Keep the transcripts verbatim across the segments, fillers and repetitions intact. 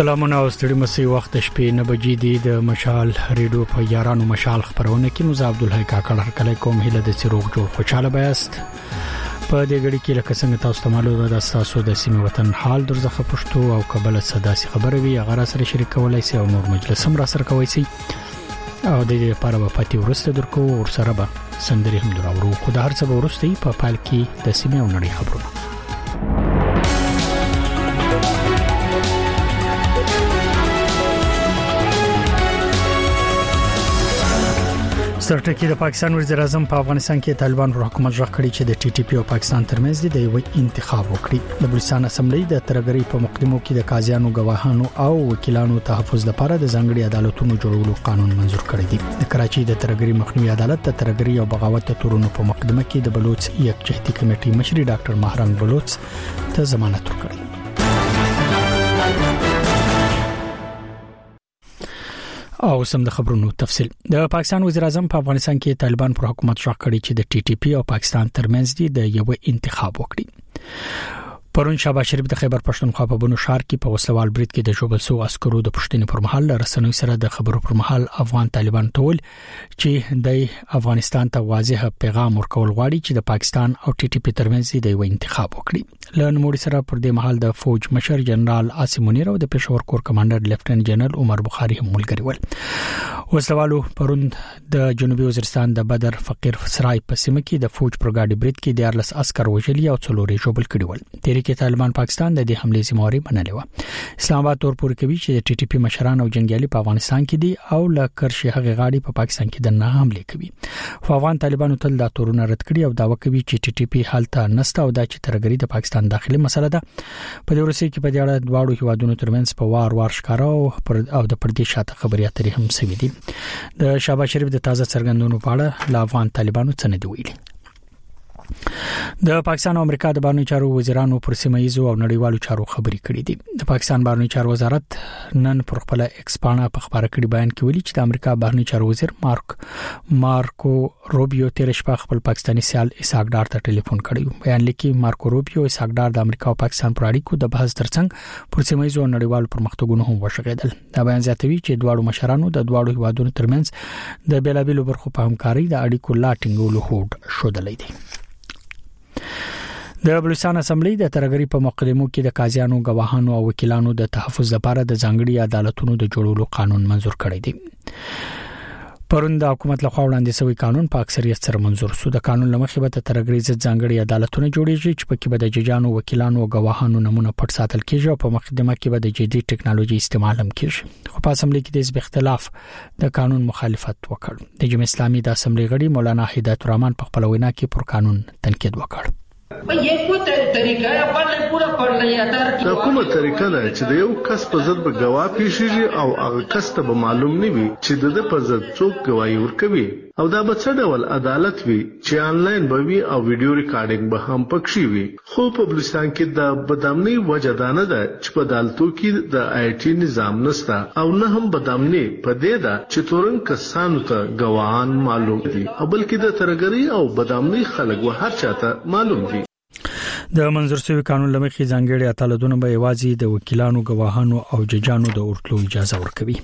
سلامونه او ستړي مسي وخت شپې نه بجې دي د مشال ریډیو په یارانو مشال خبرونه کې نو عبد الله کاکړ کله کوم هله د سروغ جوړ خوشاله بیاست په دې غړي کې لکه څنګه تاسو ته معلومه ده تاسو د سیمه وطن حال درځه پښتو او قبل صداسي خبره وي هغه سره شریک کولای شي او نور مجلس هم را سره کوي شي او د دې لپاره په پاتې ورسته درکو ور سره به سندري هم دراورو خو د هر څه ورسته په پال کې د سیمه او نړۍ خبرونه سرټکی د پاکستان وزیر اعظم په افغانستان کې طالبان پر حکومت ځخ کړی چې د ټي ټي پی او پاکستان ترمنځ د یو انتخاب وکړي د بلوچستان اسمبلی د ترګری په مقدمو کې د قاضیانو غواهانو او وکیلانو تحفظ لپاره د ځنګړي عدالتونو جوړولو قانون منزور کړی دی د کراچي د ترګری مخنیوي عدالت د ترګری او بغاوت تورونو په مقدمه کې د بلوچ یکجهتي کمیټې مشر ډاکټر مهرنګ بلوچ ته ضمانت ورکړی او سم د خبرونو تفصیل د پاکستان وزیر اعظم په افغانستان کې طالبان پر حکومت ځخ کړی چې د ټي ټي پی او پاکستان ترمنځ د یو انتخاب وکړي پرون شهباز شریف د خیبر پښتونخوا په بنو شهر کې په وسلوال برید کې د جوبل سو عسکرو د پښتنې پر مهال رسنوي سره د خبرو پر مهال افغان طالبان ټول چې د افغانستان ته واضح پیغام ورکول غواړي چې د پاکستان او ټي ټي پی ترمنځ د یو انتخاب وکړي لن موري سره پر دې مهال د فوج مشر جنرال عاصم منیر او د پېښور کور کمانډر لیفټننټ جنرال عمر بخاری هم ملګری ول وسلوالو پرون د جنوبي وزیرستان د بدر فقیر سرای په سیمه کې د فوج پر ګاډي برید کې د ارلس عسكر وژلي او څلوري جوبل کړي ول کې طالبان پاکستان د دې حمله ذمہواری منلې و اسلام آباد تور پورې کوي چې ټي ټي پی مشران او جنگیالي په افغانستان کې دي او لکر شي هغه غاړي په پاکستان کې د نه حمله کوي خو افغان طالبانو تل دا تورونه رد کړي او داوا کوي چې ټي ټي پی حالت نسته او دا چې ترګری د پاکستان داخلي مسله ده په دې ورسې کې په دې اړه دواړو هیوادونو ترمنځ په وار وار ښکارا او د پردي شاته خبري اترې هم سوي دي د شهباز شریف د تازه څرګندونو په اړه ل افغان طالبانو څه نه دی ویلي د پاکستان او امریکا د بهرنیو چارو وزیرانو پر سیمایي او نړیوالو چارو خبري کړې دي د پاکستان بهرنیو چارو وزارت نن پر خپل ایکسپانا په خبره کړي بیان کې ویلي چې د امریکا بهرنیو چارو وزیر مارک مارکو روبیو تیر شپه خپل پاکستاني سیال اسحاق ډار ته ټلیفون کړی بیان لیکي مارکو روبیو اسحاق ډار د امریکا او پاکستان پر اړیکو د بحث ترڅنګ پر سیمایي او نړیوالو پرمختګونو هم وشغېدل دا بیان زیاتوي چې دواړو مشرانو د دواړو هیوادونو ترمنځ د بیلابیلو برخو په همکاري د اړیکو لا ټینګولو هوډ شودلې دي د بلوچستان اسمبلی د ترګری په مقدمو کې د قاضیانو غواهانو او وکیلانو د تحفظ لپاره د ځنګړي عدالتونو د جوړولو قانون منزور کړی دی پرون د حکومت لخوا وړاندې شوی قانون په اکثریت سره منزور شو د قانون لمخې به د ترګری ضد ځنګړي عدالتونه جوړیږي چې په کې به د ججانو وکیلانو او غواهانو نمونه پټ ساتل کیږي او په مقدمه کې به د جدي ټکنالوژي استعمال هم کیږي خو په اسمبلی کې د حزب اختلاف د قانون مخالفت وکړ د جمهوریت اسلامي د اسمبلی غړي مولانا هدایت الرحمن په خپل وینا کې پر قانون تنقید وکړ ये कोई तरीका है अपन पूरा पढ़ लिया था دا کومه طریقه ده چې د یو کس په ضد به گواه پیښیږي او هغه کس ته به معلوم نه وي چې د په ضد څوک گواهی ورکوي او دا به څه ډول عدالت وي چې آنلاین به وي او ویډیو ریکارډینګ به هم پکښي وي خو په بلوچستان کې د بدامنۍ وجه دا نه ده چې په عدالتو کې د آی ټي نظام نشته او نه هم بدامنۍ په دې ده چې تورن کسانو ته گواهان معلوم دي او بلکې د ترګری او بدامنۍ خلک و هر چاته معلوم دي د منظور شوی قانون لمخې ځانګړي عدالتونه به یوازې د وکیلانو غواهانو او ججانو د ورتلو اجازه ورکوي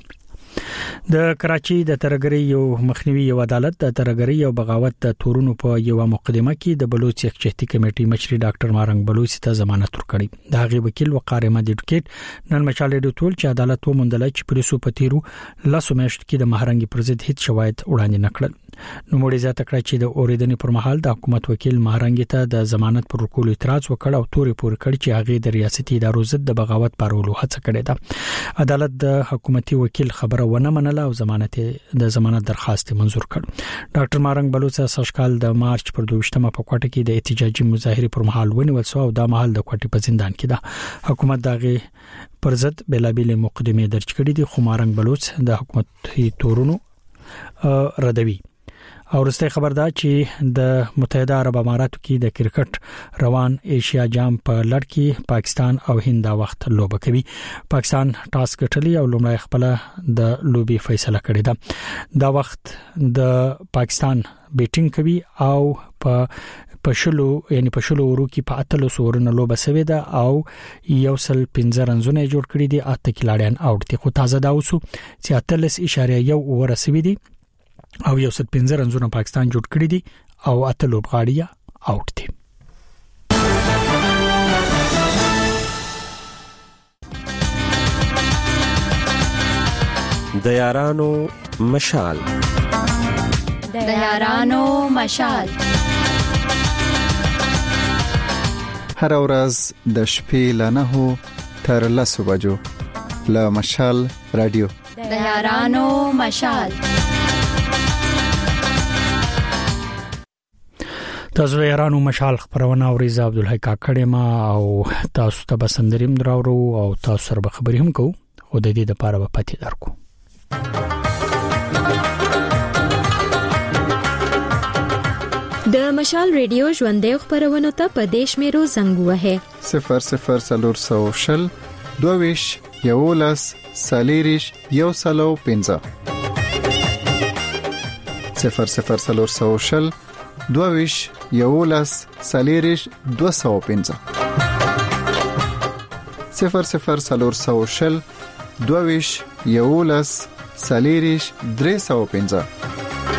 د کراچي د ترګری یو مخنیوي یو عدالت د ترګری او بغاوت د تورونو په یو مقدمه کې د بلوچ یکجهتي کمیټې مشر ډاکټر مهرنګ بلوچ ته ضمانت ورکړي د هغه وکیل وقار احمد اډوکیټ نن مشال ډو ټول چې عدالت وموندل چې پولیسو په تیرو لاسو میاشت کې د مهرنګ پر ضد هیڅ شواهد وړاندې نکړل نو موږ زیاته کړ چې د اوریدنې پر مهال د حکومت وکیل مهرنګ ته د ضمانت پر ورکول اعتراض وکړ او تورې پور کړ چې هغه د ریاستي ادارو ضد د بغاوت پارولو هڅه کړې ده عدالت د حکومتي وکیل خبره ونه منله او ضمانت د ضمانت درخواست منزور کړ ډاکټر مهرنګ بلوچ ساشکال د مارچ پر دوشتمه په کوټه کې د احتجاجي مظاهره پر مهال ونیول شو او د مهال د کوټې په زندان کې ده حکومت دغه پر ضد بلابل مقدمه درج کړې دي خو مهرنګ بلوچ د حکومتي تورونو ردوي او رسته خبر ده چې د متحده عرب اماراتو کې د کرکټ روان ایشیا جام په لړ کې پاکستان او هند دا وخت لوبه کوي پاکستان ټاس ګټلی او لومړی خپل د لوبي فیصله کړې ده دا وخت د پاکستان بیټینګ کوي او په په شلو یعنی په شلو ورو کې په اتلو سورونو لوبه سوي ده او یو سل پنځه رنزونه جوړ کړی دي اته کلاړیان اوټ دي خو تازه دا اوسو چې اتلس اشاره یو ورسوي دي او یو سل پنځه رنزونه پاکستان جوړ کړی دي او اته لوبغاړي اوټ دي. د یارانو مشال د یارانو مشال هر ورځ د شپې ل نهو تر لسو بجو له مشال رادیو د یارانو مشال. تاسو یارانو مشال خبرونه اوریزه عبدالحی کاکړه ما او تاسو ته بسندریم دراورو او تاسو سره به خبرې هم کوو خو د دې لپاره به پاتې درکو. د مشال ریډیو ژوندې خبرونه ته په دیش میرو زنګ وه صفر صفر سلور سو شل دویش یولس سالیریش یو سلو پنځه صفر صفر سلور سو شل دویش یولس سالیریش دو سو پنځه صفر صفر سلور سو شل دویش یولس سالیریش درې سو پنځه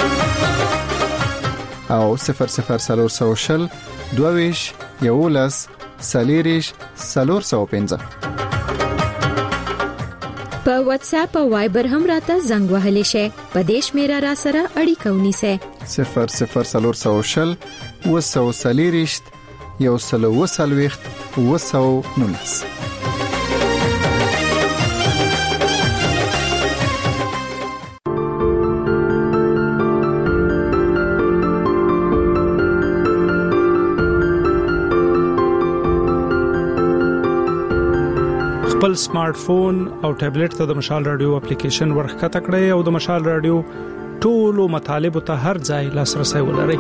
او صفر صفر سلور سو شل دویش یولس سالیریش سلور سو پنځه. په واتس اپ او وایبر هم راته زنګ وهلی شي په دیش میرا را سره اړیکه ونیسه صفر صفر سلور سو شل وسو سالیریش یو سلو وسلويخت وسو نونس. خپل سمارټ فون او ټابلیټ ته د مشال رادیو اپلیکیشن ورخکته کړئ او د مشال رادیو ټولو مطالب ته هر ځای لاسرسي ولرئ.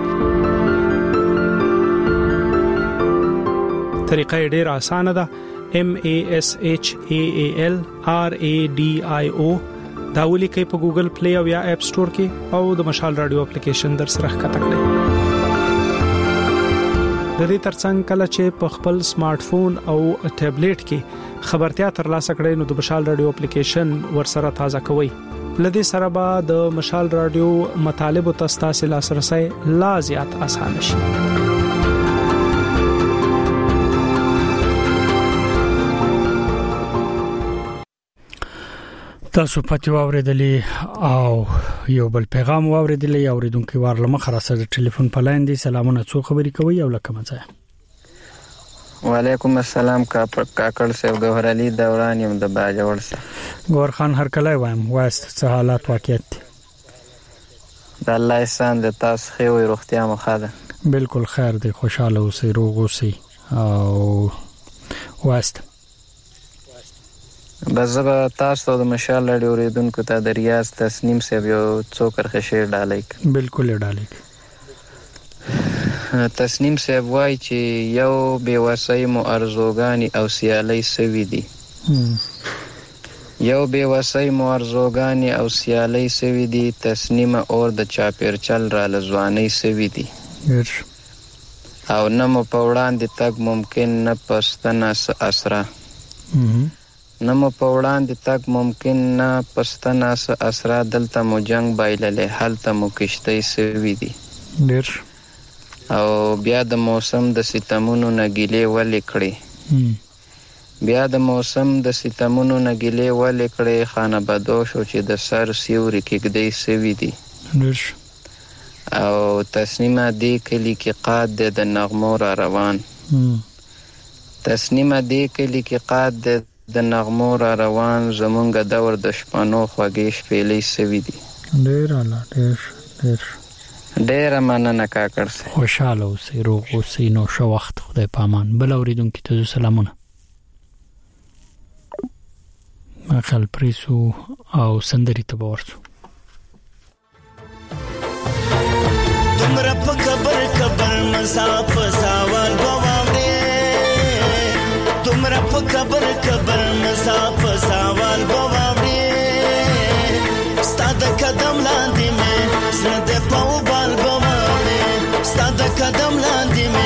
طریقه ډېر اسانه ده. M A S H A A L R A D I O دا ولیکئ په ګوګل پلی او یا اپ سٹور کې او د مشال رادیو اپلیکیشن در سره ښکته کړئ. د دې ترڅنګ کله چې په خپل سمارټ فون او ټابلیټ کې خبرتیا ترلاسه کړئ نو د مشال رادیو اپلیکیشن ورسره تازه کوئ. لدې سره به د مشال رادیو مطالب او تاسو لاسرسي لا زیات آسان شي. تاسو پاتې واوریدلې او یو بل پیغام واوریدلې اوریدونکو وارلمه خلاصه د ټلیفون په لاین دي. سلامونه، څو خبرې کوي او لکه مزه. وعلیکم السلام کاکړ صاحب، ګوهر علي دوران یم د باجوړ سره. ګوهر خان هر کله وایم وایست څه حالات واقعیت دي؟ د الله احسان د تاسو خو وي روغتیا مو ښه ده؟ بالکل خیر دی، خوشاله اوسئ، روغ اوسئ او وایست. بس به تاسو د مشال لړ اوریدونکو ته د ریاض تسنیم صاحب یو څو کرخه شعر ډالای. بالکل ډالای. تسنیم صاحب وای چې یو بے وسای مو ارزوګانی او سیالي سوي دي. یو بے وسای مو ارزوګانی او سیالي سوي دي، تسنیم اور د چاپیر چل را لزوانی سوي دي. او نه مو پوړان دي تک ممکن نه پستنه اسرا. نه مو پوړان دي تک ممکن نه پستنه اسرا، دلته مو جنگ بایلله حالته مو کشتي سوي دي. ډیر او بیا د موسم د ستمونو نګیلې ولې کړې بیا د موسم د ستمونو نګیلې ولې کړې خانه بدو شو چې د سر سیوري کېږدې سوي دي. او تسنیمه دې کلی کې قاد د نغمو را روان تسنیمه دې کلی کې قاد د نغمو را روان، زمونږ دور د شپانو خوږې شپېلې سوي دي. ډیر اعلی، ډیر ډیر ډیر مننه کاکړ صاحب. خوشاله اوسئ، روغ اوسئ، نو ښه وخت، خدای پامان. بل اوریدونکو ته سلامونه. مخال پریسو او سندري ته ورسو. تمرا په خبر خبر مساف سوال بواوړې تمرا په خبر خبر مساف سوال بواوړې ستاد قدم لاندې مې زړه په وبال بواوړې ستاد قدم لاندې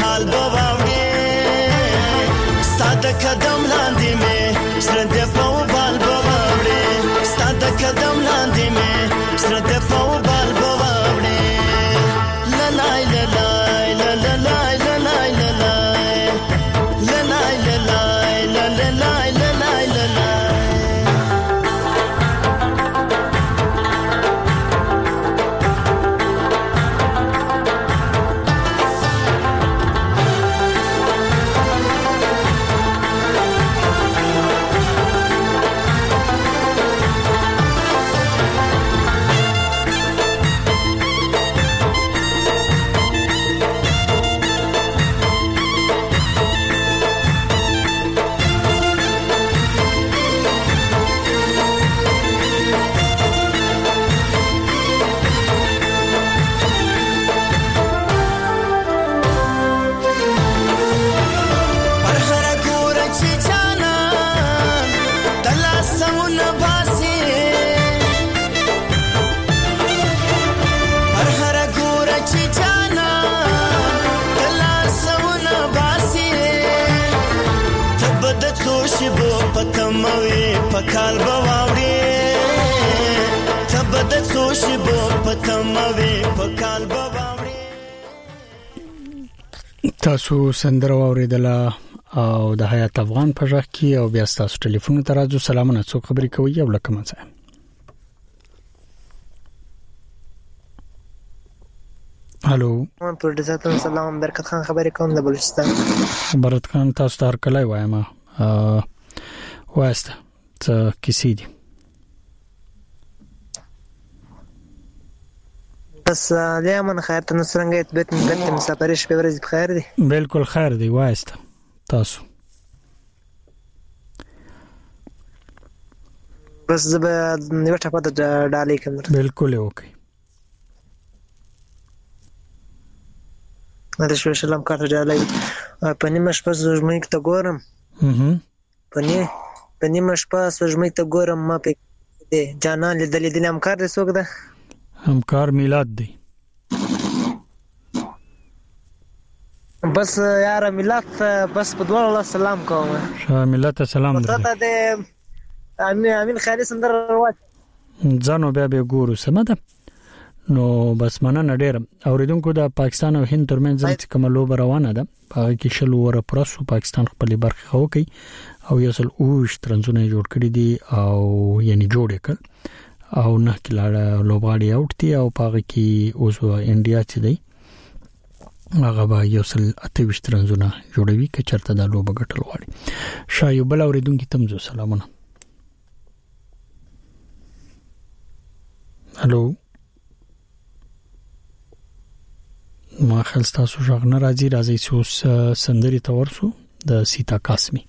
حال بواوړې ستاده قدم لاندې مې سره د پاو بال بواوړې ستاده قدم لاندې مې سره د پاو بال بواوړې لا لا لا لا لا لا لا لا لا لا لا لا لا لا لا لا پتموي پکال بواوړي تبد سوشي بو پتموي پکال بواوړي تاسو سندره اوریدله او د حیات افغان په ځخ کې او بیا تاسو ټلیفون ته راځو سلامونه څوک خبرې کوي او لکه مڅه هالو من پروډوسر سلام برکت خان خبرې کوم د بلوچستان برکت خان تاسو ته هر کله وایم واسطه څه کیسې دي بس له من خیر ته نسرنګ بیت مګت مسافرش په ورځ بخیر دي بالکل خیر دی واسطه تاسو بس زه یو ټاپه د ډالې کوم بالکل اوکې دا شو سلام کارت ډالې په نیمه شپه زموږ ته ګورم اها په نیمه په نیمه شپه زموږ ته ګورم ما په دې جانان لیدل دي همکار دې څوک ده همکار میلاد دی بس یار میلاد بس په دوه سلام کوم شاه میلاد سلام درته دې امین امین خالص اندر ورواچ ځانو بیا به ګورو سمده نو بس مننه ډیر اوریدونکو د پاکستان او هند ترمنځ کوم لوب روانه ده هغه کې شل ور پرسو پاکستان خپل برخه خو کوي او یوسل اوش ترنځونه جوړ کړی دي او یعنی جوړ کړ او نه کلاړه لوبغاړي اوټ دي او پاغه کې اوس انډیا چې دی هغه به یوسل اتهویشت ترنځونه جوړوي چې چرته د لوب غټل غواړي شایو بل اوریدونکو تمزو سلامونه هالو ما خلستا سو ژغنه راځي راځي سوس سندري تورسو د سیتا قاسمی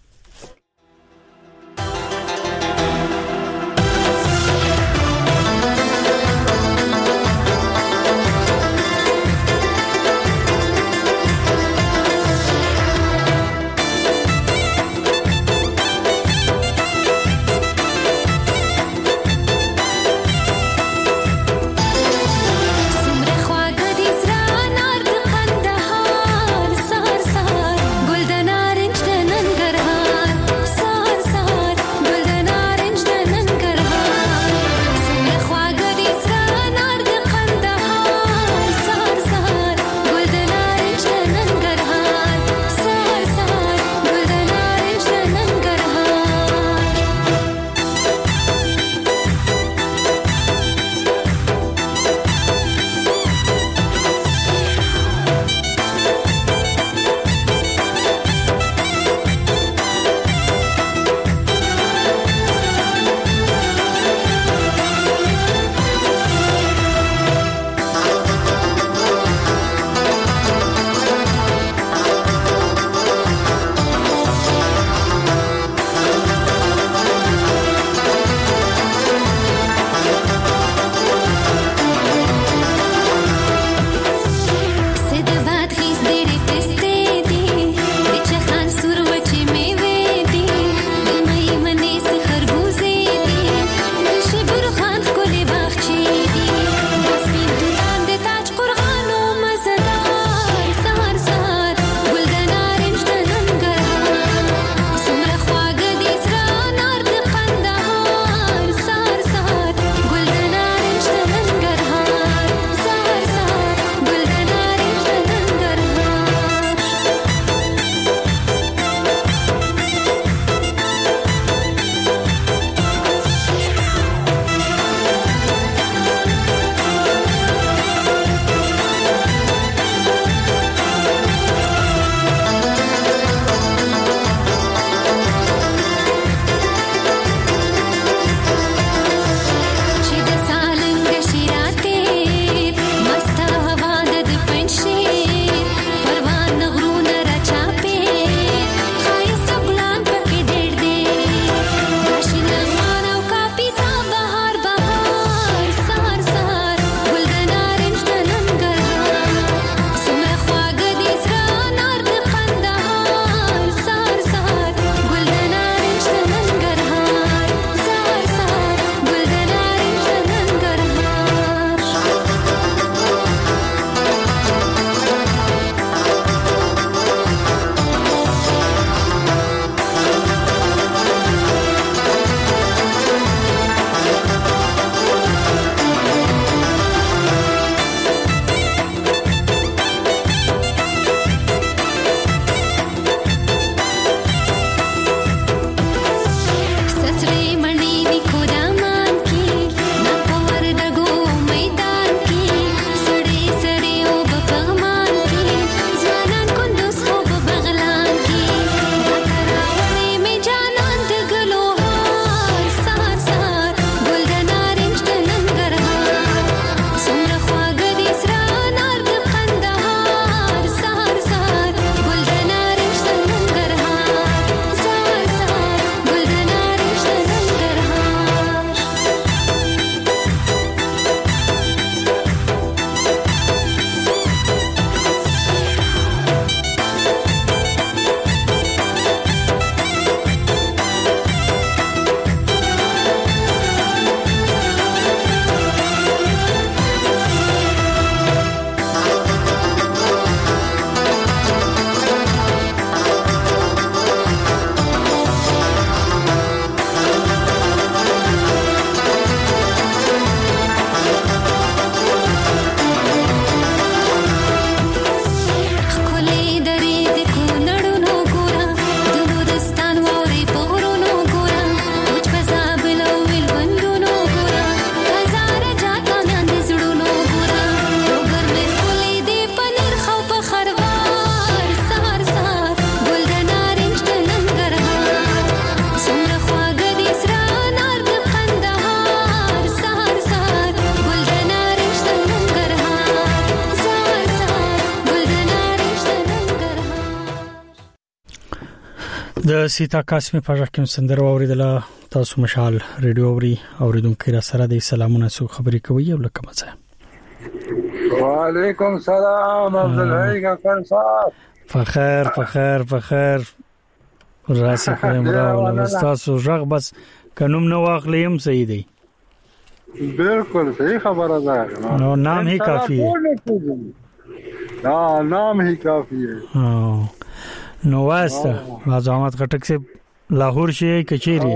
ګلدنار انجنن ګرها د سیتا قاسمی په ځکه کوم سندره اوریدله تاسو مشال ریډیو اوري اوریدونکو را سره د سلامونه سو خبرې کوي او لکه مزه. وعلیکم السلام عبدالحی کاکر صاحب. فخر فخر فخر راسه خیم راول تاسو ژغ بس کنوم نو واخلیم صحیح دی. بالکل صحیح خبره ده. نو نام هی کافی ہے. نا نام ہی کافی ہے. نو واسطه عظمت خټک سے لاهور شي کچيري.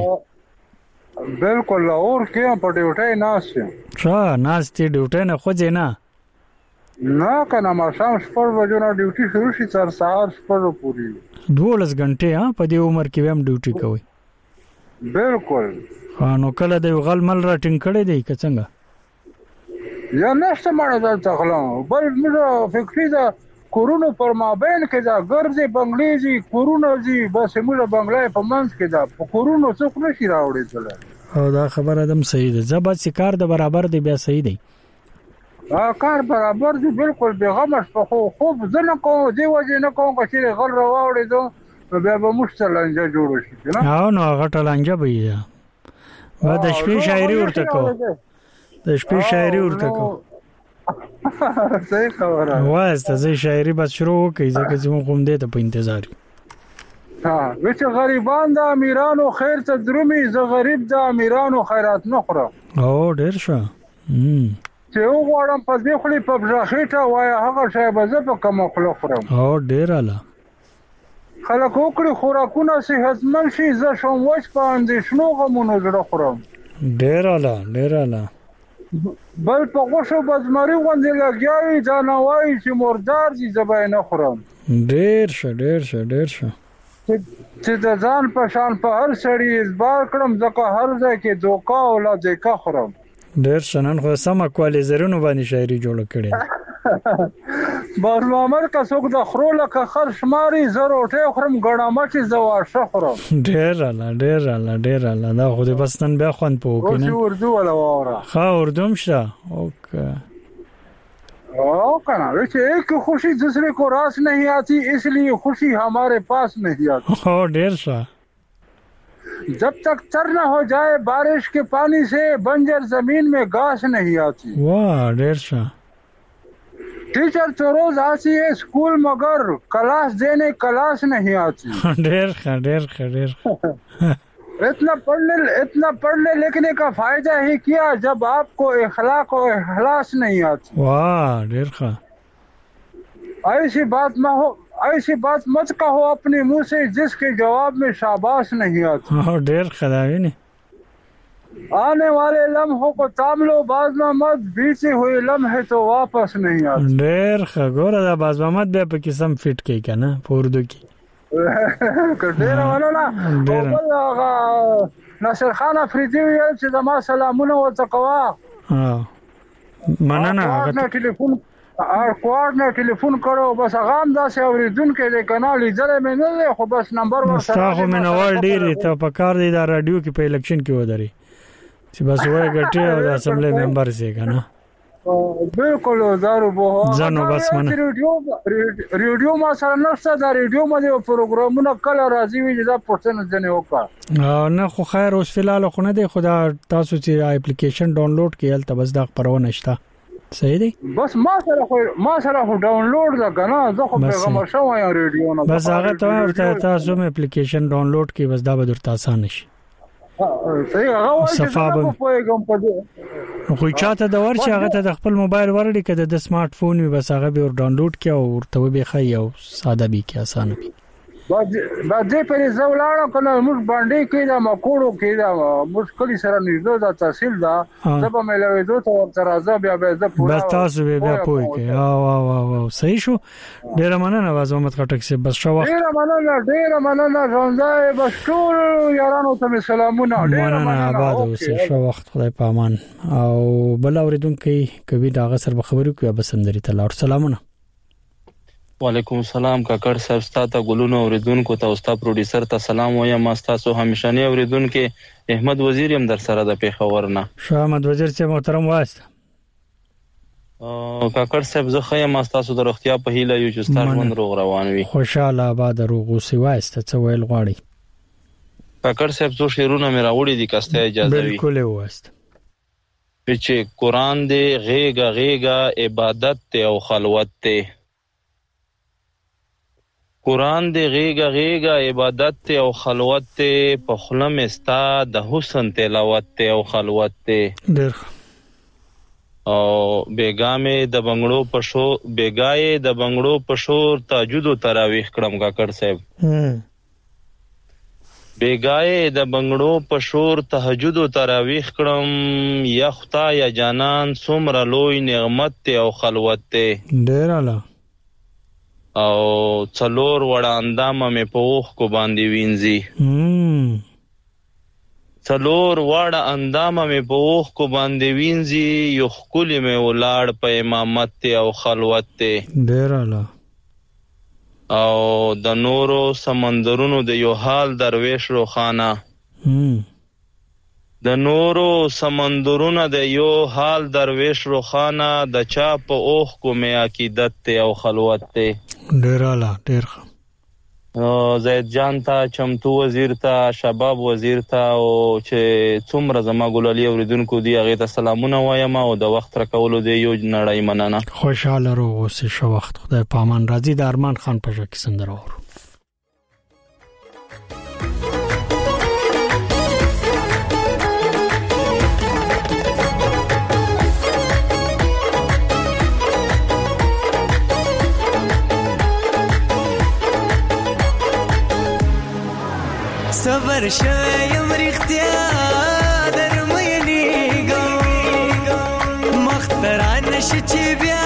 بالکل لاهور کې په ډیوټي ناس شه. ښه ناس ته ډیوټي نه خوځې نه. نه کنه ما شام شپږ بجو نه ډیوټي شروع شي تر سهار شپږ پورې. دولس غنټه ها په دې عمر کې هم ډیوټي کوي. بالکل. نو کله د غل مل را ټینګ کړي دی که څنګه؟ یا نشته مړه د تخلم بل موږ فکری ده کورونو پر مابین کې دا ګرځي بنگلیزي کورونو زی بس موږ بنگلای په منځ کې دا کورونو څوک نشي راوړي تل. او دا خبره دم صحیح ده. زبر سکار د برابر دی بیا صحیح دی. ها کار برابر دی بالکل بیغمش په خو خوب زنه کوم دی وځي نه کوم چې غل راوړي دو بیا به مشتلنجه جوړ شي نه. ها نو غټلنجه به دی. وا د شپې شاعري ورته کو. د شپې شاعري ورته کو. صحیح خبره. واسطه زه شاعري بس شروع کړي ځکه چې مو کوم دې ته په انتظار یو. ها وچ غریبان د امیرانو خیر ته درومي زه غریب د امیرانو خیرات نه خورم. او ډیر ښه. چې وګورم په دې خلی په ځخېټه وای هغه شی به زه په کوم خلو خورم. او ډیر اعلی. خلک وکړي خوراکونه صحتمند شي زه شوم وښ په اندېښنو غمونو زړه خورم. ډیر اعلی ډیر اعلی. بل په غوښو بزمري غوندې لګیاوي دا نه وایي چې مردار دي زه به نه خورم. ډیر ښه ډیر ښه ډیر ښه. چې د ځان په شان په هر سړي اعتبار کړم ځکه هر ځای کې دوکا او لاجیکا خورم. ډیر شنن خو سم اکوالیزرونو باندې شاعري جوړ کړي. بار محمد کا څوک د خرو لکه خر شماري زه روټه خورم ګڼه مچې زه واښه خورم. ډیر اعلی ډیر اعلی ډیر اعلی. دا خو دې بس نن بیا خوند پوه کینه. او اردو ولا واره. ها اردو مشته. اوکے. او کنا وچه ایک خوشی دوسرے کو راس نہیں آتی اس لیے خوشی ہمارے پاس نہیں آتی. او ډیر ښه. जब तक तर न हो जाए बारिश के पानी से बंजर जमीन में घास नहीं आती. वाह ډیر ښه. टीचर तो रोज आती है स्कूल मगर क्लास देने क्लास नहीं आती. ډیر ښه ډیر ښه ډیر ښه. इतना पढ़ने इतना पढ़ने लिखने का फायदा ही किया जब आपको इखलाक और इखलास नहीं आती. वाह ډیر ښه. ऐसी बात न हो ऐसी बात मत कहो अपने मुंह से जिसके जवाब में शाबाश नहीं आती. हाँ ډیر خداوی نه. आने वाले लम्हों को थाम लो बाज मत बीते हुए लम्हे तो वापस नहीं आते. ډیر خګوره دا باز محمد به په قسم فټ کی کنه پوردو کی. ډیر ولا نه. ناصر خان افریدی ویل چې زما سلامونه وتقوا. ها مننه هغه ټلیفون ار کوارډ نه ټلیفون کړو بس غام داسې اوریدونکو د کانال لیدل مې نه خو بس نمبر ورسره. تاسو مې نوال ډیر ته په کار دی دا رادیو کې په الیکشن کې ودرې چې بس وای ګټي او د اسمبلی ممبر سي کنه. بالکل زارو بو ځانو بس منه. ریډیو ریډیو ما سره نشته دا ریډیو مې پروګرامونه کله راځي وي دا پورتنه ځنه وکړه. نه خو خیر اوس فلحال خو نه دی خدا تاسو چې اپلیکیشن ډاونلوډ کړئ ته بس دا خبرونه شته. صحیح دی. بس ما سره خو ما سره خو ډاونلوډ دا کنه زه خو پیغام شوم یا ریډیو نه. بس هغه ته تاسو مې اپلیکیشن ډاونلوډ کړئ بس دا به درته آسان شي. صحیح هغه وایي چې په پیغام پدې خو چاته د ورچ هغه ته د خپل موبایل ورډي کده د سمارټ فون وي بس هغه به ډاونلوډ کړي او ورته به خي او ساده به کې آسان وي. بعد په زولاړو کنه موږ باندې کې دا مکوړو کې دا مشکل سره نږدې دا تحصیل دا زبا ملوي دوه تر راځه بیا به زه پوره بس تاسو به بیا پوي کې او او او صحیح شو. ډیر مننه وازمت خټک سي بس شو وخت. ډیر مننه ډیر مننه ژوندای بس ټول یارانو ته سلامونه. ډیر مننه آباد اوسه شو وخت خدای په امان. او بل اوریدونکو کوي دا غسر به خبرو کوي بس اندري ته لور سلامونه. وعلیکم السلام کاکړ صاحب ستاسو ګلونو اوریدونکو ته او ستاسو پروډوسر ته سلام وایم. تاسو همیشنی اوریدونکو احمد وزیر هم در سره د پیښور نه. شاه احمد وزیر چې محترم واسطه. او کاکړ صاحب زه خیم تاسو د روغتیا په هیله یو چې ستاسو ژوند روغ روان وي. خوشاله آباد روغ اوسئ واسطه څه ویل غواړي. کاکړ صاحب څو شعرونه مې راوړي دي کاسته اجازه وي بالکل واست چې قرآن دی غیګه غیګه عبادت ته او خلوت ته قرآن دی غیګه غیګه عبادت ته او خلوت ته په خلم استا د حسن تلاوت ته او خلوت ته ډېر او بیګامې د بنگړو په شو بیګای د بنگړو په شور تهجد او تراویح کړم کاکړ صاحب بیګای د بنگړو په شور تهجد او تراویح کړم یا خدای یا جانان څومره لوی نعمت ته او خلوت ته ډېر اعلی او څلور وړه اندامه مې په اوښ کو باندې وینځي څلور وړه اندامه مې په اوښ کو باندې وینځي یو ښکلې مې ولاړ په امامت ته او خلوت ته ډېر اعلی او د نورو سمندرونو د یو حال درویش روخانه د نورو سمندرونو د یو حال درویش روخانه د چا په اوښ کو مې عقیدت ته او خلوت ته ډېر اعلی ډېر زید جان ته چمتو وزیر ته شباب وزیر ته او چې څومره زما ګلالي اوریدونکو دی هغه ته سلامونه وایم او د وخت راکولو دی یو نړۍ مننه خوشاله رو اوسې شو وخت خدای پامان راضي د ارمان خان په ژبه کې سندره اورو صبر شویم رختیا درمینیگم مختران نشی چی بیا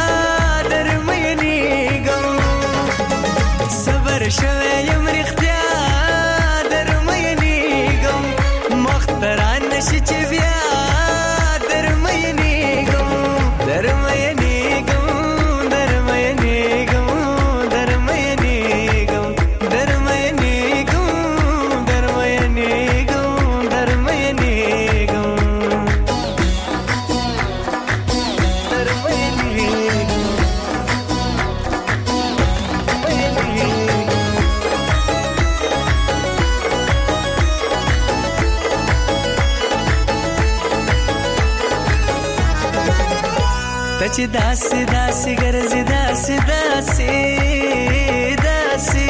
درمینیگم صبر شویم رختیا درمینیگم مختران نشی چی بیا درمینیگم درمینیگم درمینیگم درمینیگم چې داسې داسې ګرځي داسې داسې داسې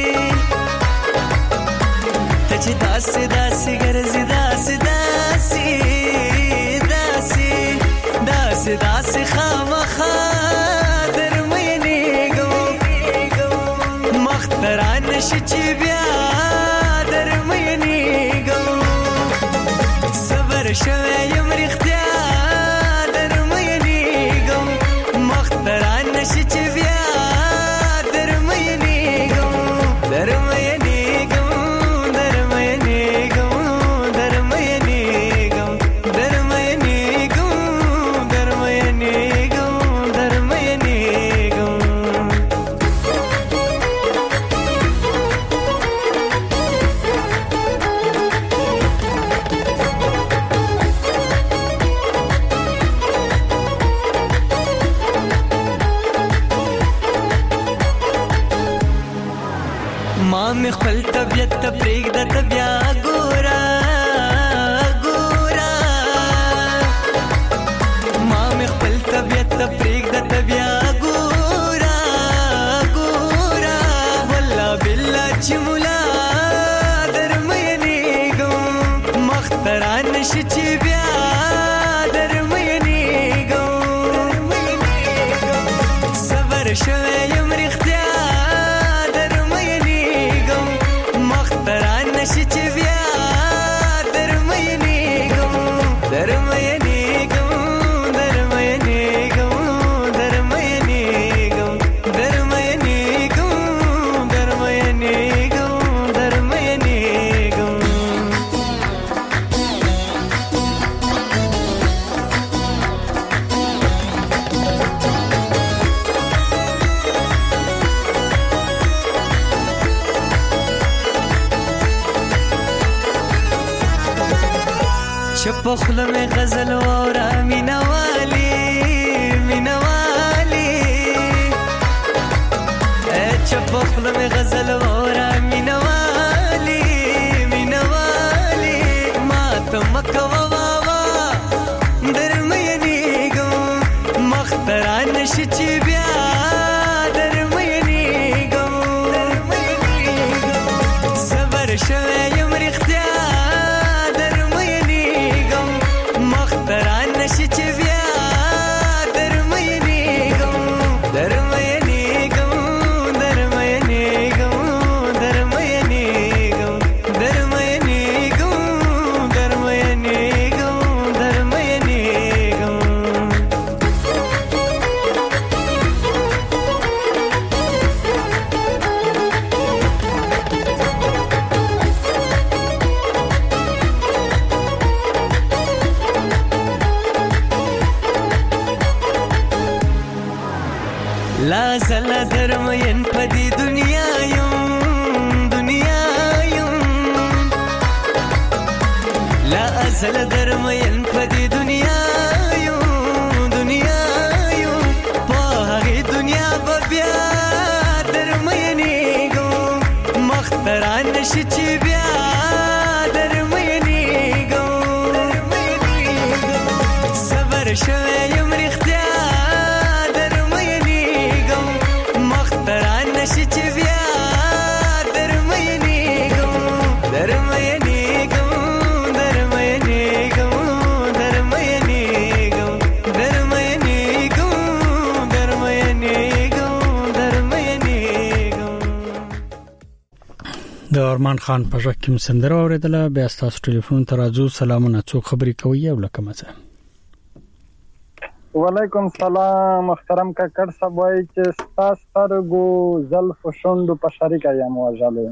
ته چې داسې داسې ګرځي داسې داسې داسې داسې داسې خامخا درمینېږم مختران نشي چې بیا درمینېږم صبر شوی یم رښتیا دران نشي چې بیا درمینېږم درمینېږم درمینېږم درمینېږم درمینېږم درمینېږم درمینېږم مې خپل طبيعت ته پرېږده ته بیا ګوره ګوره ما مې خپل طبيعت ته پرېږده ته بیا ګوره ګوره والله بالله چې مولا درمینېږم مختران نشي چې بیا درمینېږم صبر شوی یم رښتیا نشي چې بیا درمینېږم درمینېږم درمینېږم درمینېږم درمینېږم درمینېږم درمینېږم شپخله میں غزل وورا مینوالی مینوالی اے شپخله میں غزل وورا مینوالی پدې دنیا یم دنیا یم لا ازل درمین پدې دنیا یم دنیا یم په هغه دنیا به بیا درمینېږم مختران نشي چې بیا درمینېږم صبر شوی یم رښتیا د ارمان خان په ژغ کې مسندره اوریدله بیا تاسو ټلیفون ته راځو سلامونه څوک خبرې کوي او لکه مزه وعلیکم سلام محترم کاکړ صاحب وایي چې ستاسو سترګو زلف شونډو په شریکه یم وژلې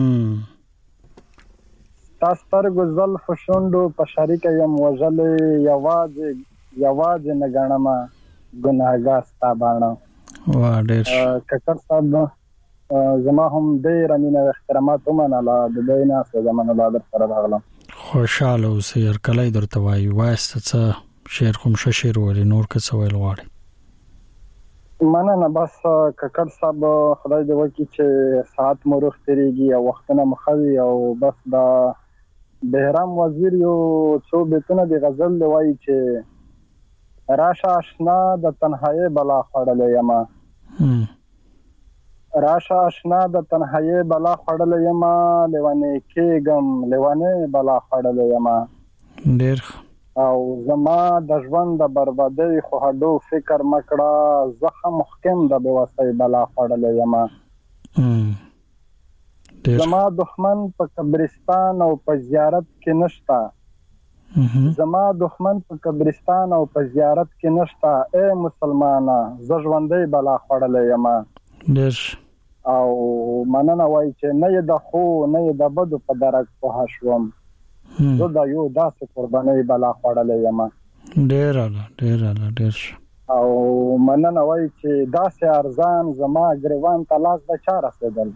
ستاسو سترګو زلف شونډو په شریکه یم وژلې یوازې یوازې نه ګڼمه ګناهګار ستا باڼه وا ډېر کاکړ صاحب زما هم ډېر مینه او احترامات ومنله د دوی نه زمانه لا در سره راغلم خوشاله اوسئ هرکلی درته وایي وایسته څه شعر کوم ښه شعر ولې نور که څه ویل غواړئ مننه بس کاکړ صاحب خدای دې وکړي چې ساعت مو روغ تېرېږي او وختونه مو ښه وي او بس د بهرام وزیر یو څو بیتونه د غزل دی وایي چې راشه اشنا د تنهایۍ بلا خوړلی یمه راشه اشنا د تنهایۍ بلا خوړلی یمه لیونی کېږم لیونی بلا خوړلی یمه ډېر او زما د ژوند د بربادۍ خو هډو فکر مه کړه زه محکم د بېوسۍ بلا خوړلی یمه زما دښمن په قبرستان او په زیارت کې نشته زما دښمن په قبرستان او په زیارت کې نشته ای مسلمانه زه ژوندۍ بلا خوړلی یمه ډېر او مننه وایي چې نه یې د ښو نه یې د بدو په درک پوهه شوم زه د یو داسې قربانۍ بلا خوړلی یمه ډېر اعلی ډېر اعلی ډېر ښه او مننه وایي چې داسې ارزان زما ګریوان ته لاس د چا رسېدل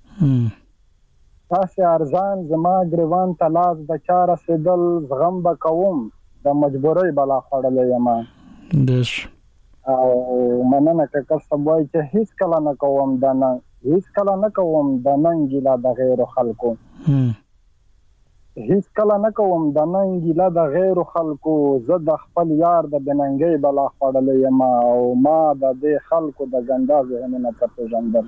داسې ارزان زما ګریوان ته لاس د چا رسېدل زغم به کوم د مجبورۍ بلا خوړلی یمه ډېر او مننه کاکړ صاحب وایي چې هېڅ کله نه کوم د ننګ هېڅ کله نه کوم د ننګ ګیله د غیرو خلکو هیڅ کله نه کوم د ننګ ګیله د غیرو خلکو زه د خپل یار د بننګۍ بلا خوړلی یم او ما د دې خلکو د ګندا ذهنونه ته پېژندل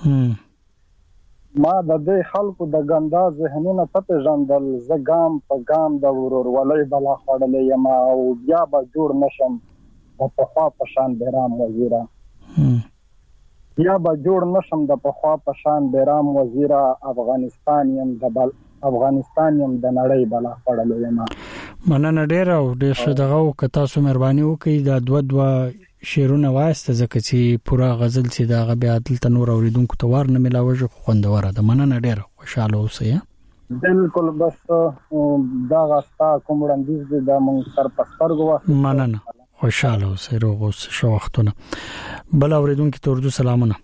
ما د دې خلکو د ګندا ذهنونه ته پېژندل زه ګام په ګام د ورورولۍ بلا خوړلی یم او بیا به جوړ نشم د پخوا په شان بهرام وزیره بیا به جوړ نشم د پخوا په شان بهرام وزیره افغانستان یم د بل افغانستان یم د نړۍ بلا خوړلی یم مننه ډېره او ډېر ښه دغه و که تاسو مهرباني وکړئ دا دوه دوه شعرونه وایسته ځکه چې پوره غزل چې د هغه بیا دلته نور اورېدونکو ته وار نه میلاوږي خو خوندوره ده مننه ډېره خوشحاله اوسئ بالکل بس دغه ستا کوم وړاندیز دی دا مونږ سر په سترګو واخلو مننه خوشحاله اوسئ روغ اوسئ ښه وختونه بل اورېدونکي ته اردو سلامونه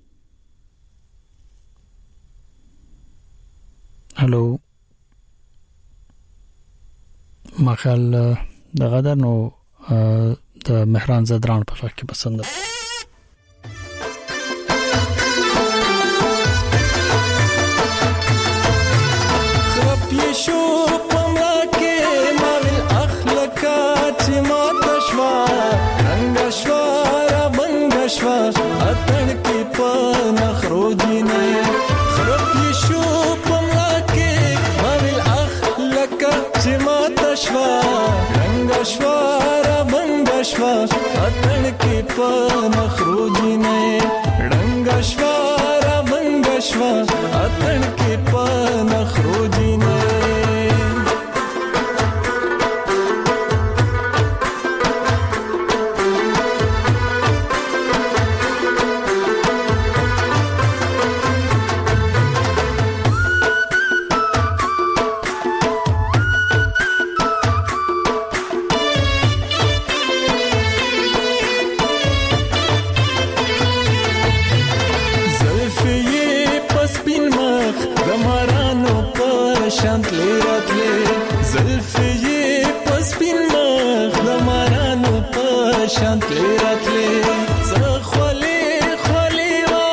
هلو ما خیال دغه ده نو د مهران زدران په شکل پسند خراب یشو پملا کې مال اخلاقات ما تشوا انګشوا را بنګشوا اتن کې په مخروجي نه خراب یشو ما تشوا رنگشوا را بنگشوا اتن کی په مخروجی نه رنگشوا را بنگشوا اتن کی په مخروجی نه شانت لراتلې زلفې پس پین مخ د مارانو په شانت لراتلې زه خولې خولې وا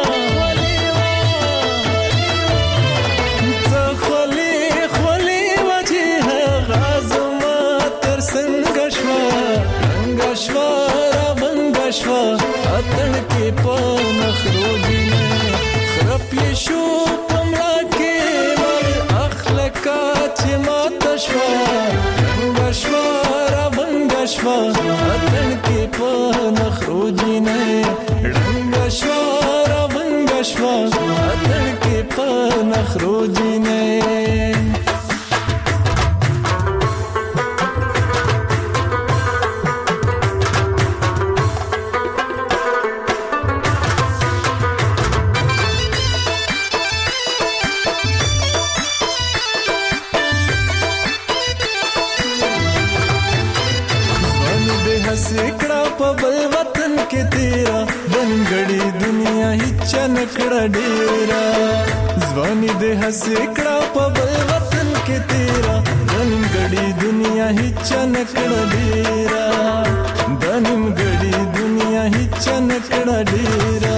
زه خولې خولې وا چې هغه زما تر څنګه شوه څنګه شوه را بنګه شوه اتڼ کې په نخرو دینه خرپ یې شو په مړه کې مر اخلکه چې ماته شوه څنګه شوه را بنګه شوه اتڼ کې په نخرو دینه څنګه شوه را بنګه شوه اتڼ کې په نخرو دینه نکړه ډیرا ځواني د هسکړه په بل وطن کې تیرا دنګړي دنیا هیڅ نکړه ډیرا دنګړي دنیا هیڅ نکړه ډیرا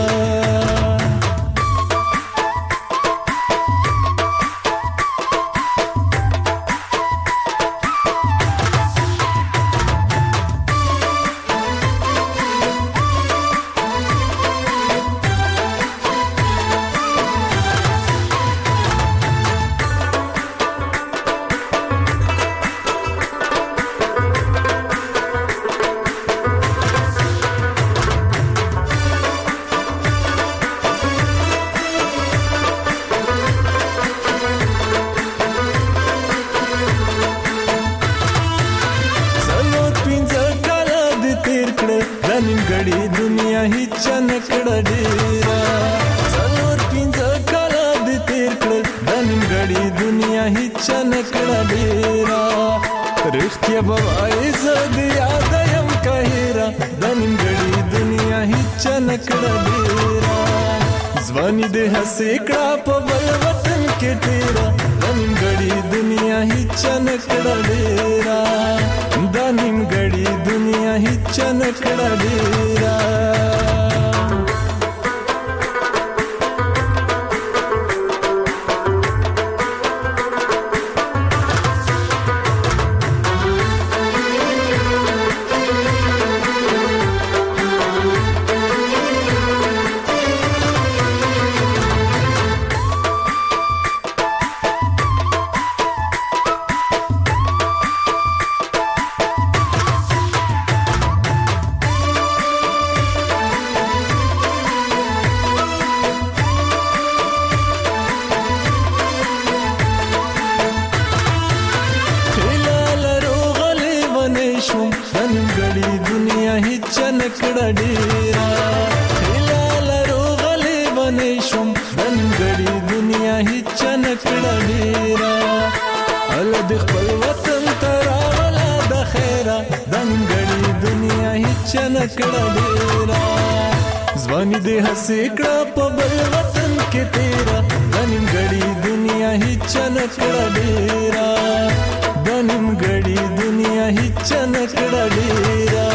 ځواني د هسکړه په بل وطن کې تیرا دنګړي دنیا هیڅ نکړه ډیرا د نیمګړي دنیا هیڅ نکړه ډیرا ځواني د هسکړه په بل وطن کې تیرا د نیمګړي دنیا هیڅ نکړه ډیرا د نیمګړي دنیا هیڅ نکړه ډیرا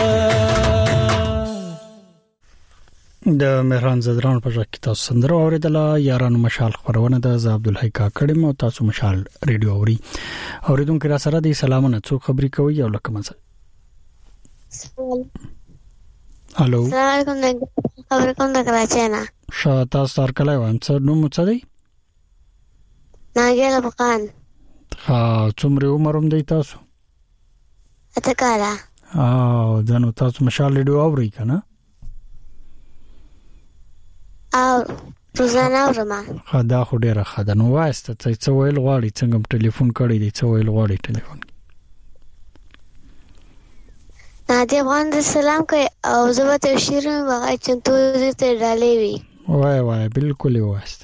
د مهران زدران په ځکه تاسو سندره اوریدله یارانو مشال خبرونه د ز عبدالحی کاکړم او تاسو مشال ریډیو اوري اوریدونکو را سره د سلامونه څو خبري کوي او لکه مزه الو السلام علیکم خبر کوم د کراچۍ نه شاته ستار کله وایم څه نو مڅ دی ناګل افغان ها څومره عمر هم دی تاسو اته کاله او دنو تاسو مشال ریډیو اوري کنه او روزانه اورم خدا خو ډیره خدا نو واسطه څه ویل غواړي څنګه ټلیفون کړی دی څه ویل غواړي ټلیفون نادي افغان سلام کوي او زه به ته شیر مې وغه چنتو دې ته ډالې وي وای وای بالکل واسطه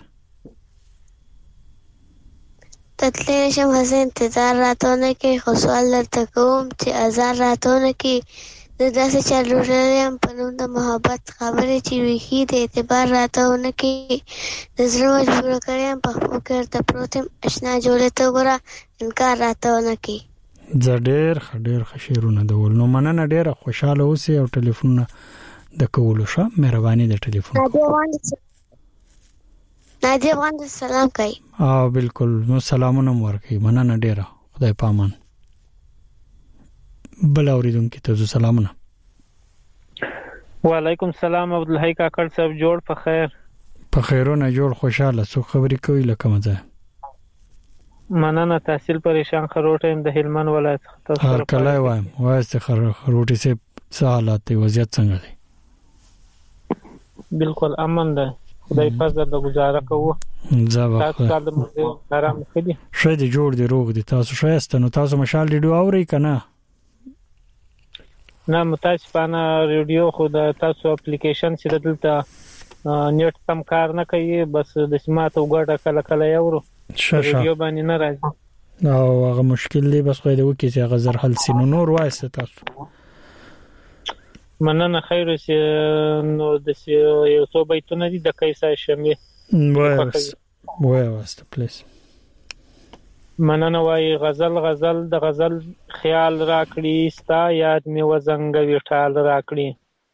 تتلې شم حسین انتظار راتونه کې خو سوال درته کوم چې ازار راتونه کې زه داسې چلوړلی یم په نوم د محبت خبرې چې ویښي د اعتبار راته ونه کړي د زړه مجبوره کړی یم په خپو کې ورته پروت یم اشنا جوړې ته وګوره انکار راته ونه کړي. زه ډېر ښه ډېر ښه شعرونه د ول نو مننه ډېره خوشاله اوسې او ټلیفونونه د کولو شه مهرباني د ټلیفون نادي افغان د سلام کوي. او بالکل نو سلامونه ورکوي مننه ډېره خدای پامان. بل اوریدونکو ته سلامونه. وعلیکم السلام عبدالحی کاکړ صاحب جوړ په خیر. په خیرونه جوړ خوشاله څو خبرې کوي لکه مزه. مننه تحصیل پریشان خروټه هم د هلمند ولایت څخه هر کله وایم وایسته خروټي سه حالات دی وضعیت څنګه دی؟ بالکل امن ده خدای فضل د گزاره کوو. زابه تاسو د آرام خدي شه دي جوړ دي روغ دي تاسو شایسته نو تاسو مشال ریډیو اوري کنه؟ نه متاسفانه ریډیو خو د تاسو اپلیکیشن چې دلته نیټ کم کار نه کوي بس د سماعت وګړه کله کله یورو ریډیو باندې نه راځي او هغه مشکل دی بس خو دې وکي چې هغه زر حل سینو نور وایسته تاسو. مننه خیر سي نو د یو څو بیتونه دي د کیسه شمه وایس وایس پلیز. مننه وای غزل غزل د غزل خیال راکړي ستا یاد می وزنګ ویټال راکړي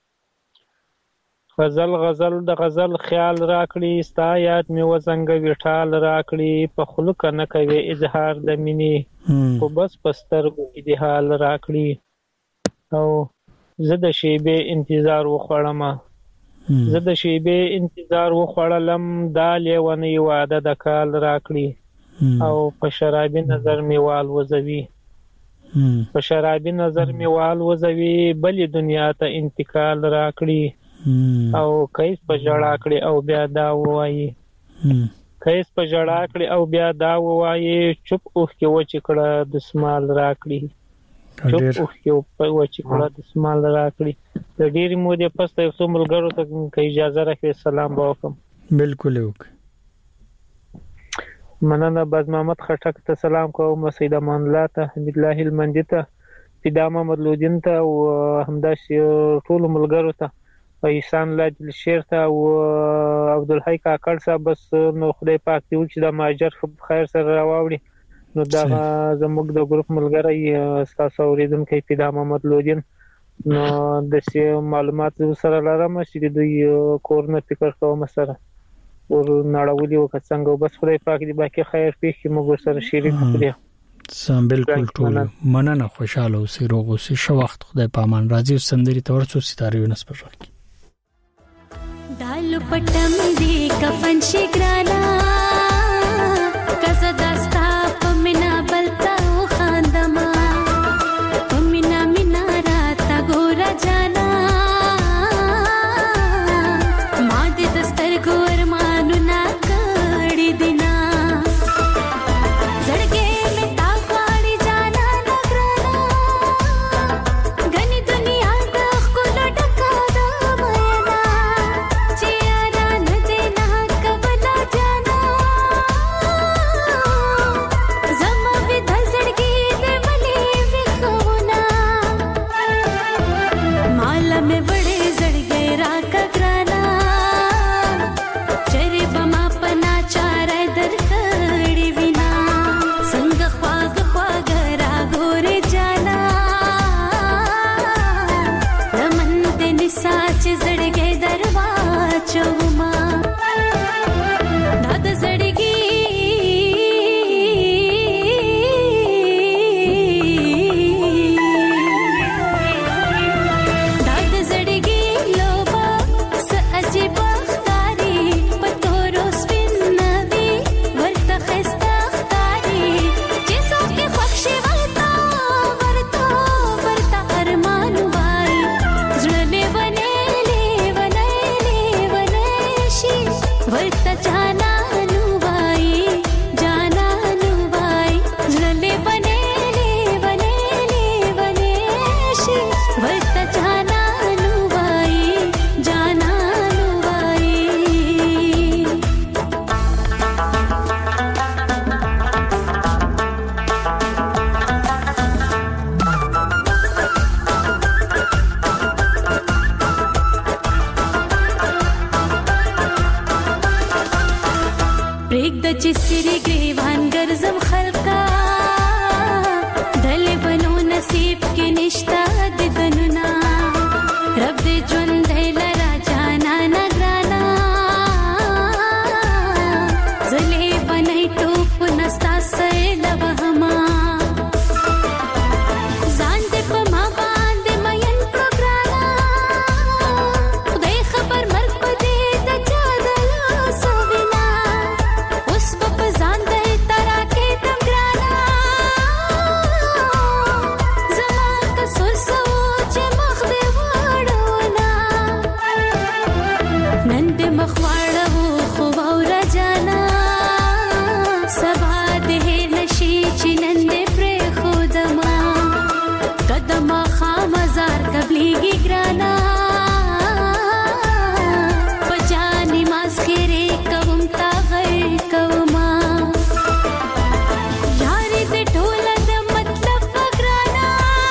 غزل غزل د غزل خیال راکړي ستا یاد می وزنګ ویټال راکړي په خلق نه کوي اظهار د مینې خو بس پستر دې حال راکړي او زه د شیبه انتظار وخړم زه د شیبه انتظار وخړلم دا لیونی وعده د کال راکړي او په شرابي نظر میوال وزوي په شرابي نظر میوال وزوي بلې دنیا ته انتقال راکړي او کیس په جړا کړي او بیا دا وایي کیس په جړا کړي او بیا دا وایي چوپ اوخ کې و چې کړه د سمال راکړي چوپ اوخ کې و چې کړه د سمال راکړي د ډېری مودې پس ته یو ملګرو ته اجازه راکړي سلام وکم. بالکل وک مننه باز محمد خټک ته سلام کوم سید امان الله ته حمید الله المندی ته فدا محمد لودین ته او همداش ټول ملګرو ته احسان لاجل شیر ته او عبدالحی کاکړ صاحب بس نو خدای پاک دې چې د ماجر خیر سره راوړي نو دا زموږ د ګروپ ملګری تاسو اوریدونکو فدا محمد لودین نو د معلومات سره لرم چې دوی کورنه فکر کوم سره ور نړولې او څنګه بس خدای پاک دې باقي خیر پېښې موږ سره شریک کړو. سم بالکل ټول مننه خوشاله اوسې روغ اوسې شو وخت خدای پامان راځي سندري تور څو ستاره ونس پر راکې دالو پټم دی کفن شګرانا کزه داستا پمنا بلتا خاندما پمنا مینا راتا ګورا جانا ما دې دستر ګور مانو نا کړی دینا زړګې می تا غاړي جانا نګرانا غني دنیا د خپل ټکا دا مینا چې یارا نه دې نه کبلا پرېږ د چې سری ګریوان ګرځم خلقا دلې بنو نصیب کې نشتا د دننا رب دې ژوند لرا جانا نگرانا زلې بنای ټوپ نستا سېل وهما ځان دې په ما باندې مېن پروګرانا خدای خبر مرګ په دې د چا د لاسو وینا اوس په ځان دې ترا کې تم ګرانا زما کسر سوچ مخ دې وړونا نن دې مخ وړو خو اور جانا سبا دې نشي چې نن دې پر خودما قدم خامزار قبليږي ګرانا پجاني ماسخره کوم تا غیر کوما یاري دې ټول د مطلب ګرانا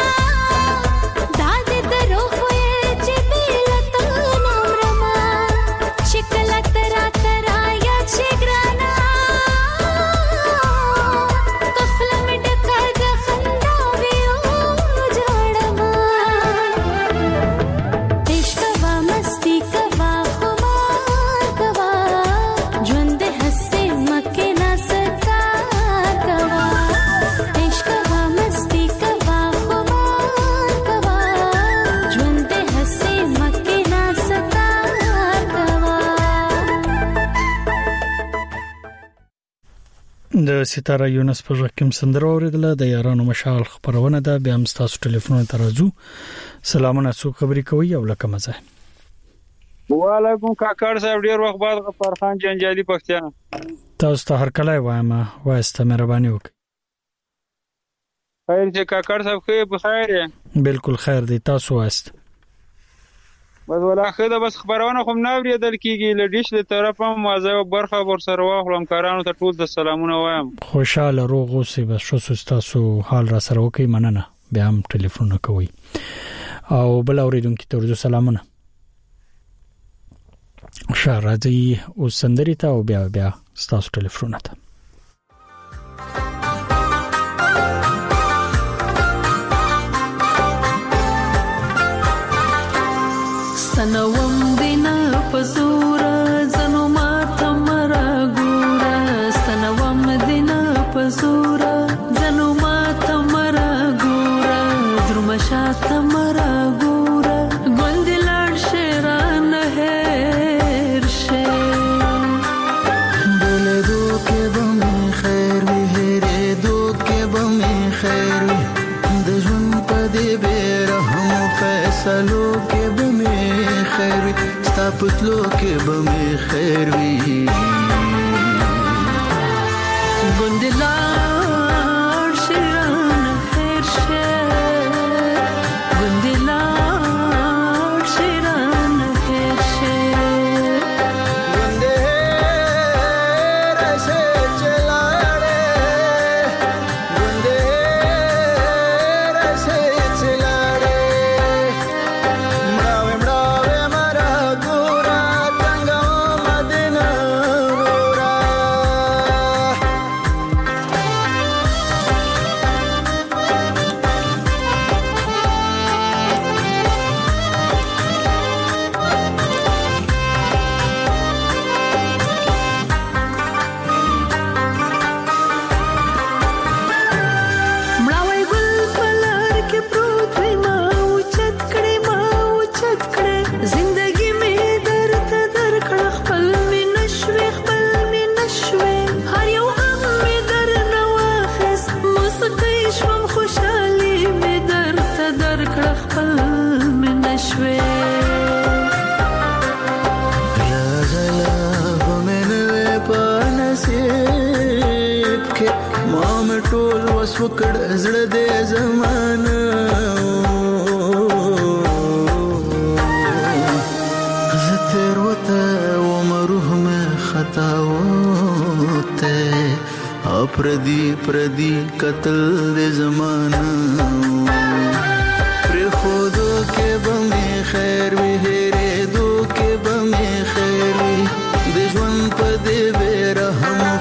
داد درو خوې چې بیلته نامرما شکل ترا ترا یا چې ګرانا کفل مې ډکه د خندا ویو جوړما عشق وا مستی کوا خمار کوا ژوند هسه مکه نه ستار کوا عشق وا مستی کوا خمار کوا ژوند هسه مکه نه ستار کوا د ستاره یونس په رقم سندره اوریدله د یارانو مشال خبرونه ده بیا هم تاسو ټلیفون ته راځو سلامونه څو خبرې کوي او لکه مزه وعلیکم کاکړ صاحب ډیر وخت بعد غفار خان جنجالي پښتنه تاسو ته هر کله وایم واسطه مهرباني وکړئ خیر چې کاکړ صاحب خو په خیر یې بالکل خیر دی تاسو واست بس ولا خدا بس خبرونه خو نه اوریدل کیږي لډیش له طرفه موازه برخه ور سره واخلم کارانو ته ټول د سلامونه وایم خوشاله روغ اوسئ بس شو تاسو حال را سره وکي مننه بیا هم ټلیفون کوي او بل اوریدونکو ته ورته سلامونه شارادي او سندري ته او بیا بیا تاسو ټلیفون ته سنوم دینا پزورا زنو ما تمرا ګورا سنوم دینا پزورا زنو ما تمرا ګورا درمشا تمرا ګورا ګوندلار شیران هر شه بوله دو کې بم خیر وی هره دو کې بم خیر وی د ژوند په دې بیرهم فیصلو کې بم خیر وی ستا پتلو کې بم خیر وی ګوندلار شیران هر شه ګوندلار شیران هر شه ګونده رسه چلاړې ګونده رسه چلاړې مړاوې مړاوې مرا ګورا څنګه مدینه ګورا مړاوی ګل پلار کې پروت وي ما اوچت کړې ما اوچت کړې زندګي مې درته درکړه خپل مې نشوي خپل مې نشوي هر یو غم مې درنه واخیست موسیقي شوم خوشحالي مې درته درکړه خپل مې نشوي راغلا بمنوي په نصیب کې ما مې ټول وس وکړ زړه دې زمانه زه تیر وته ومه روح مې خطا وته پردي پردي قتل دې زمانه پر خودو کې بمې خیر وی هره دو کې بمې خیر وی د ژوند په دې بیره هم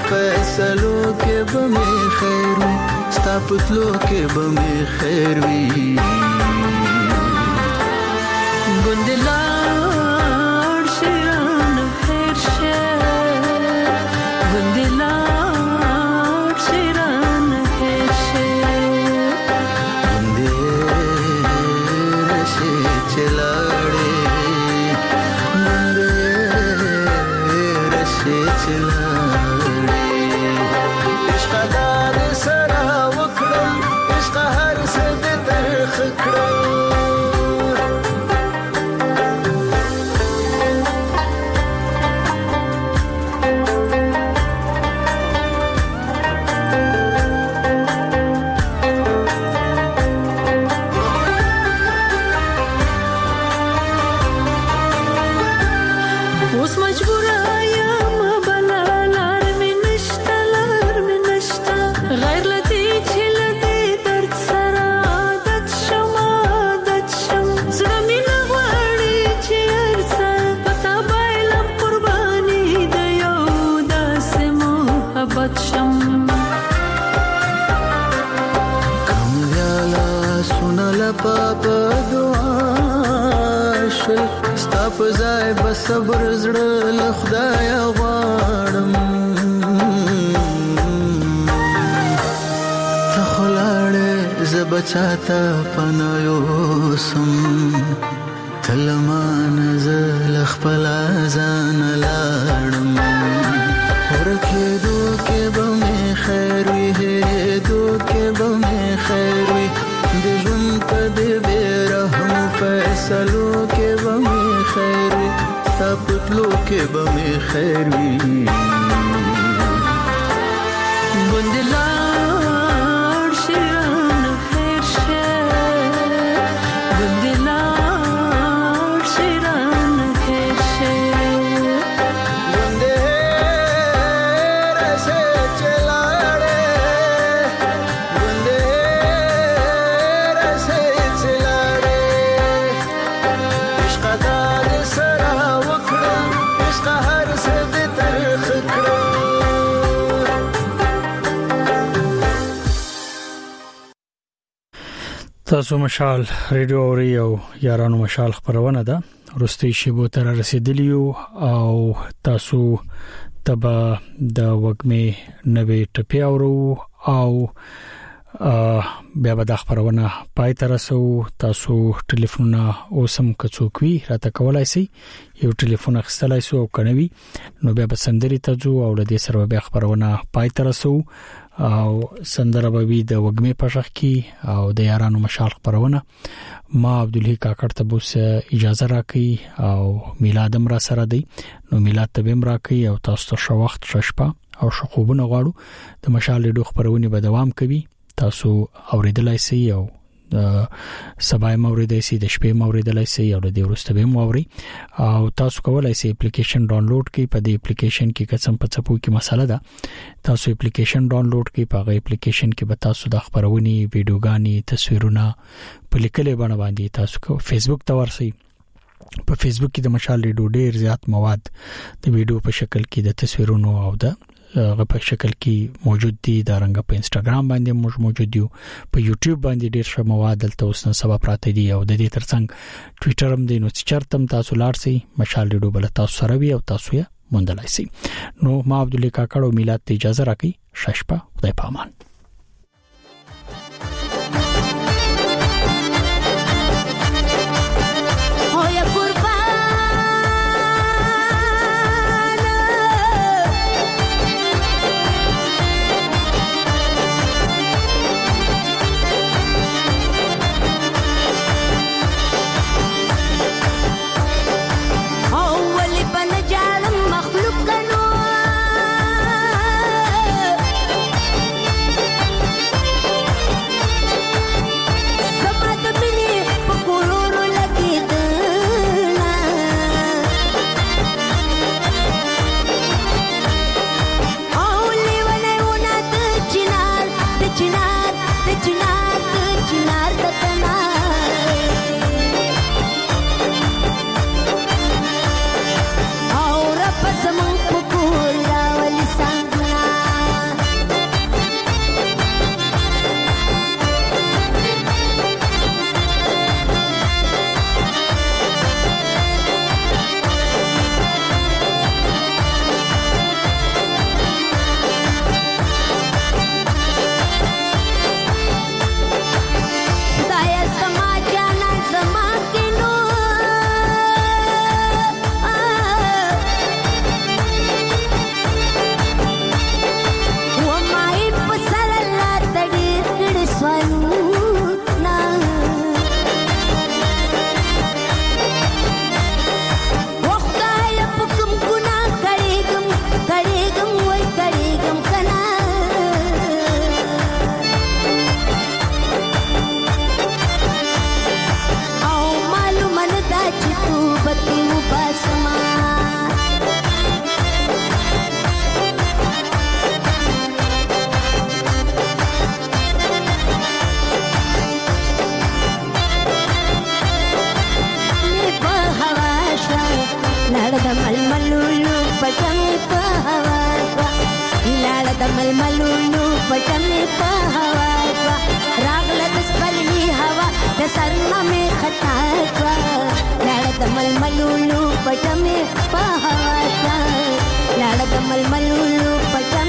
پتلو کې به مې خیر وي ګوندلاړ شیران خیر شه ګوندلاړ شیران خیر شه ګوندې راشي چلاړې ګوندې راشي چلاړې عشق دار سره وکړم عشق هر څه دې ترخ کړم اوس مجبور یم بلا لار مې نشته لار مې نشته غیر لدی چې لدی درد سره عادت شم عادت شم زړه مې نه غواړي چې هر څه پتا بایلم قرباني د یو داسې محبت شم کمزالا سنل پاپا دعا شل ستا په ځای به صبر زړه له خدایه غواړم ته خو لاړې زه به چاته پناه یوسم ته له مانه زه له خپله ځانه لاړم ورکېدو کې به مې خیر وي هېرېدو کې به مې خیر وي د ژوند په دې بې رحمو فیصلو کې به مې خیر وي ستا پتلو کې به مې خیر وي ګوندلاړ شیران خیر شه ګوندلاړ شیران خیر شه ګوندې راشي چلاړې ګوندې راشي چلاړې عشق دار سره وکړم عشق هر څه دې ترخ کړم تاسو مشال ریډیو اوري او یارانو مشال خبرونه ده ورستي شیبو تر رسیدلیو او تاسو تبا د وګمه نوې ټپی اورو او بیا به د خبرونه پای تر رسو تاسو ټلیفونونه اوسم کڅوکوي راته کولای شي یو ټلیفون اخستلای سو او کنوي نو بیا به سندري ته جو او د دې سره بیا خبرونه پای تر رسو او سندره به وي د وګمه پښخ کی او د یارانو مشال خبرونه ما عبدالله کاکړ ته بوس اجازه راکړي او میلادم را سره دی نو میلاد ته بیم راکړي او تاسو ته شو وخت شپه او شخوبونه غواړو د مشال ډو خبرونه به دوام کوي تاسو اوریدلای شئ او سبا موریدای شئ د شپې موریدلای شئ او د دې وروسته به موري او تاسو کولای شئ اپلیکیشن ډاونلوډ کړئ په دې اپلیکیشن کې قسم په څپو کې مسله ده تاسو اپلیکیشن ډاونلوډ کړئ په هغه اپلیکیشن کې به تاسو د خبرونې ویډیوګانی تصویرونه په لیکلې باندې باندې تاسو کو فیسبوک ته ورسئ په فیسبوک کې د مشال ریډیو ډیر زیات مواد د ویډیو په شکل کې د تصویرونو او د غو په شکل کې موجود دي دا رنګ په انستګرام باندې موږ موجود دي په یوټیوب باندې ډیر ښه مواد دلته اوس نن سبا پراته دي او د دې ترڅنګ ټوئیټر هم دی نو چرتم تاسو لارسي مشال ریډیو بل تاسو سره وي او تاسو یې موندلای شئ نو ما عبدالله کاکړ او میلاد ته اجازه راکړي ششپه خدای پامان مخلوق کنو د ململونو پټه مې په هوا شوه راغله د سپرلي هوا د سر نه مې خطا شوه لاړه د ململونو پټه مې په هوا شوه لاړه د ململونو پټه